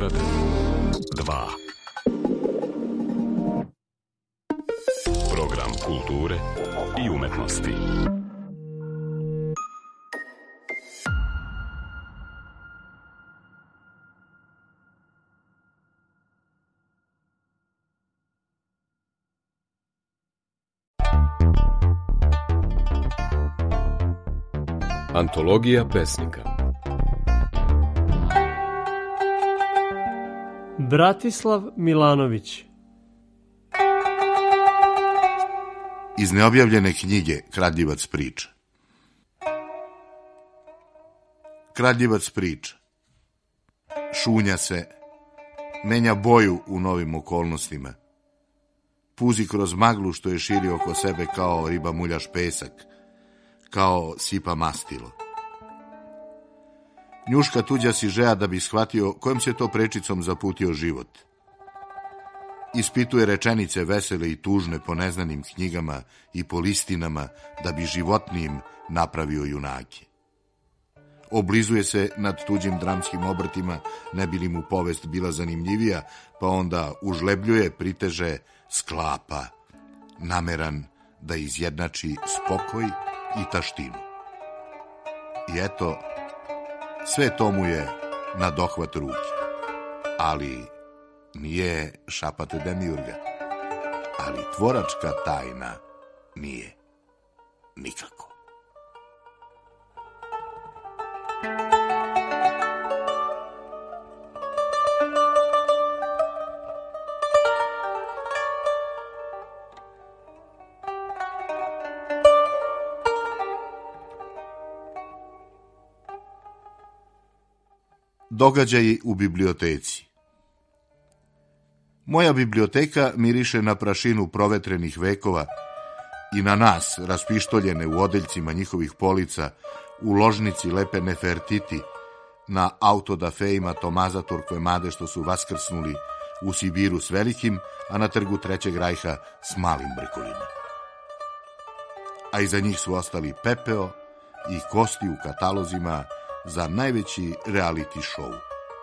Beograd 2. Program kulture i umetnosti. Antologija pesnika. Bratislav Milanović. Iz neobjavljene knjige Kradljivac priča. Kradljivac priča. Šunja se, menja boju u novim okolnostima. Puzi kroz maglu što je širi oko sebe kao riba muljaš pesak, kao sipa mastilo. Njuška tuđa si žeja da bi shvatio kojom se to prečicom zaputio život. Ispituje rečenice vesele i tužne po neznanim knjigama i po listinama da bi životnijim napravio junake. Oblizuje se nad tuđim dramskim obrtima, ne bi li mu povest bila zanimljivija, pa onda užlebljuje, priteže, sklapa, nameran da izjednači spokoj i taštinu. I eto, sve to mu je na dohvat ruke, ali nije šapate demiurga, ali tvoračka tajna nije nikako. Događaji u biblioteci. Moja biblioteka miriše na prašinu provetrenih vekova i na nas, raspištoljene u odeljcima njihovih polica, u ložnici lepe Nefertiti, na autodafejima Tomaza Torquemade što su vaskrsnuli u Sibiru s velikim, a na trgu Trećeg rajha s malim brkovima. A iza njih su ostali pepeo i kosti u katalozima za najveći reality show.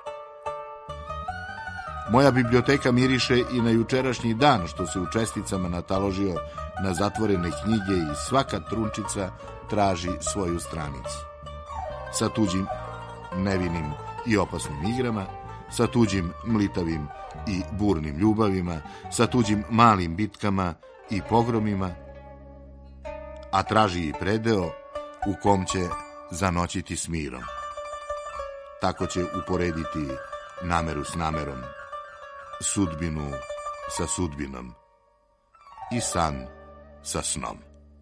Moja biblioteka miriše i na jučerašnji dan što se u česticama nataložio na zatvorene knjige i svaka trunčica traži svoju stranicu. Sa tuđim nevinim i opasnim igrama, sa tuđim mlitavim i burnim ljubavima, sa tuđim malim bitkama i pogromima, a traži i predeo u kom će zanoćiti s mirom. Tako će uporediti nameru s namerom, sudbinu sa sudbinom i san sa snom.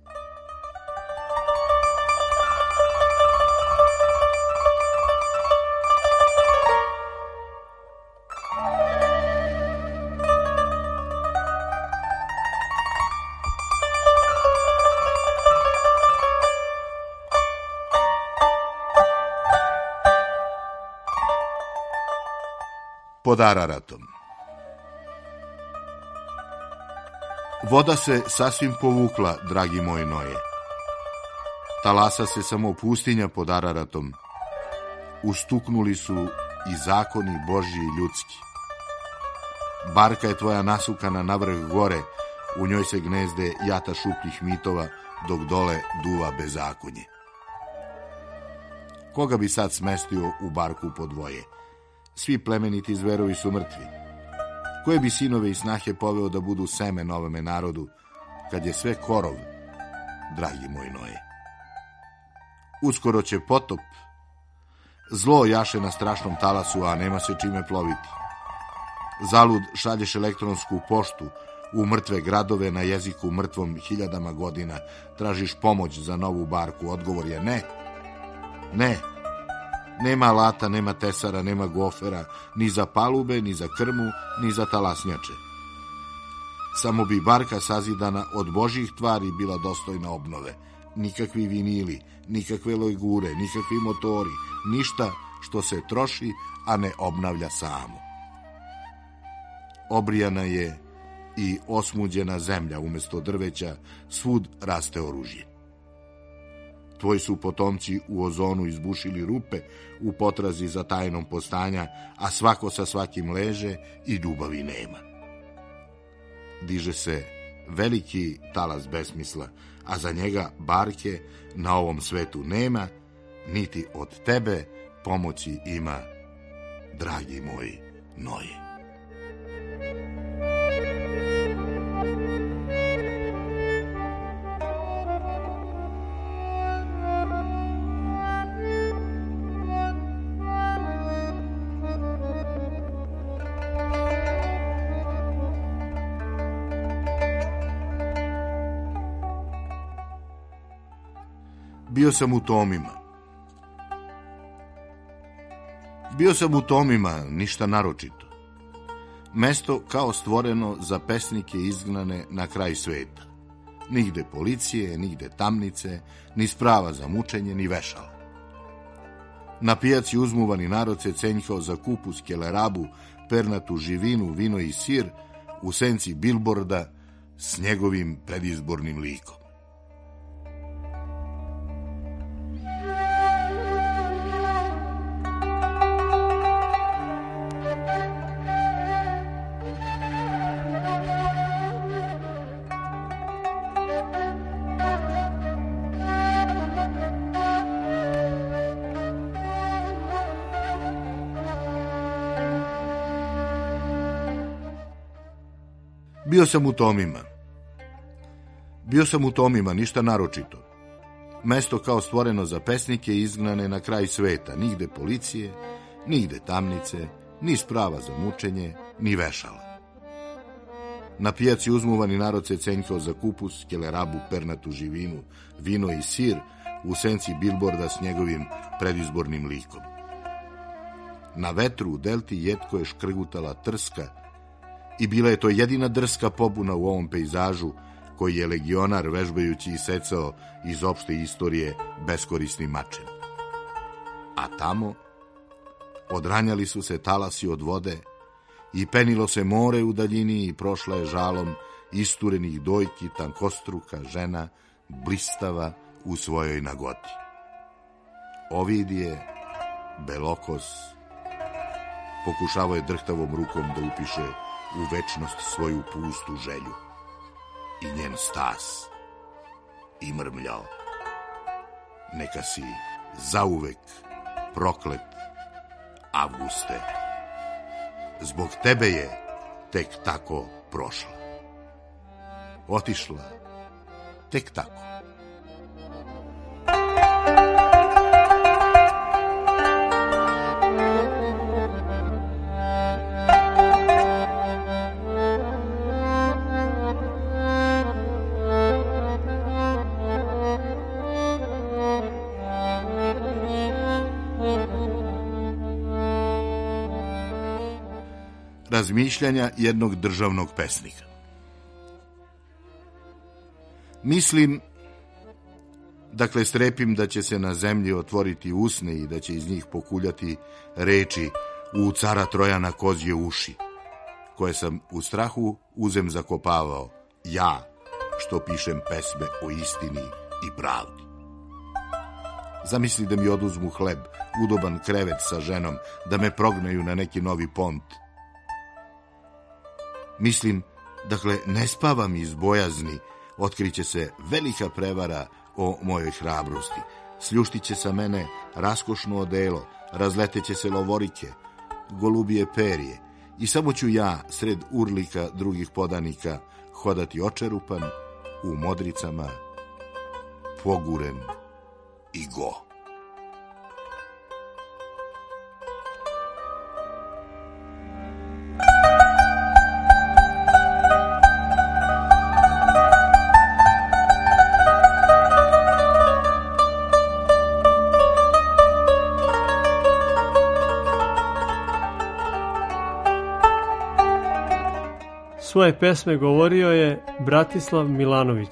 Pod Araratom. Voda se sasvim povukla, dragi moj Noje. Talasa se samo pustinja pod Araratom. Ustuknuli su i zakoni Božji i ljudski. Barka je tvoja nasukana na vrh gore, u njoj se gnezde jata šupljih mitova, dok dole duva bezakonje. Koga bi sad smestio u barku po dvoje? Svi plemeniti zverovi su mrtvi. Koje bi sinove i snahe poveo da budu seme novome narodu, kad je sve korov, dragi moj Noje? Uskoro će potop. Zlo jaše na strašnom talasu, a nema se čime ploviti. Zalud šalješ elektronsku poštu u mrtve gradove na jeziku mrtvom hiljadama godina. Tražiš pomoć za novu barku. Odgovor je ne. Ne. Nema alata, nema tesara, nema gofera, ni za palube, ni za krmu, ni za talasnjače. Samo bi barka sazidana od Božjih tvari bila dostojna obnove. Nikakvi vinili, nikakve lojgure, nikakvi motori, ništa što se troši, a ne obnavlja samo. Obrijana je i osmuđena zemlja, umjesto drveća svud raste oružje. Tvoji su potomci u ozonu izbušili rupe u potrazi za tajnom postanja, a svako sa svakim leže i ljubavi nema. Diže se veliki talas besmisla, a za njega barke na ovom svetu nema, niti od tebe pomoći ima, dragi moji Noje. Bio sam u Tomima. Bio sam u Tomima, ništa naročito. Mesto kao stvoreno za pesnike izgnane na kraj sveta. Nigde policije, nigde tamnice, ni sprava za mučenje, ni vešala. Na pijaci uzmuvani narod se cenjkao za kupus, kelerabu, pernatu živinu, vino i sir u senci bilborda s njegovim predizbornim likom. Bio sam u Tomima. Bio sam u Tomima, ništa naročito. Mesto kao stvoreno za pesnike izgnane na kraj sveta. Nigde policije, nigde tamnice, ni sprava za mučenje, ni vešala. Na pijaci uzmuvani narod se cenjkao za kupus, kelerabu, pernatu živinu, vino i sir u senci bilborda s njegovim predizbornim likom. Na vetru u delti jetko je škrgutala trska i bila je to jedina drska pobuna u ovom pejzažu koji je legionar vežbajući isecao iz opšte istorije beskorisnim mačem. A tamo odranjali su se talasi od vode i penilo se more u daljini i prošla je žalom isturenih dojki tankostruka žena, blistava u svojoj nagoti. Ovidije, belokos, pokušavao je drhtavom rukom da upiše u večnost svoju pustu želju i njen stas i mrmljao: neka si zauvek proklet, Avguste, zbog tebe je tek tako prošla, otišla tek tako. Razmišljanja jednog državnog pesnika. Mislim, dakle strepim da će se na zemlji otvoriti usne i da će iz njih pokuljati reči u cara Trojana kozje uši, koje sam u strahu uzem zakopavao, ja, što pišem pesme o istini i pravdi. Zamisli da mi oduzmu hleb, udoban krevet sa ženom, da me prognaju na neki novi pont. Mislim, dakle, ne spavam iz bojazni, otkriće se velika prevara o mojoj hrabrosti. Sljuštiće sa mene raskošno odelo, razleteće se lovorike, golubije perje i samo ću ja, sred urlika drugih podanika, hodati očerupan, u modricama, poguren i go. Svoje pesme govorio je Bratislav Milanović.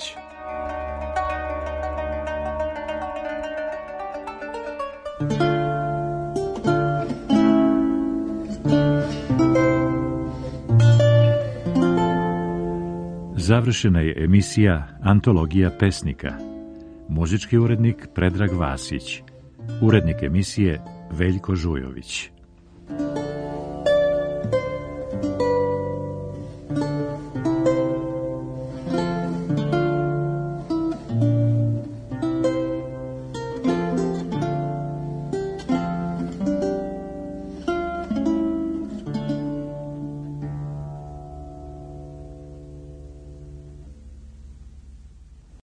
Završena je emisija Antologija pesnika. Muzički urednik Predrag Vasić. Urednik emisije Veljko Žujović.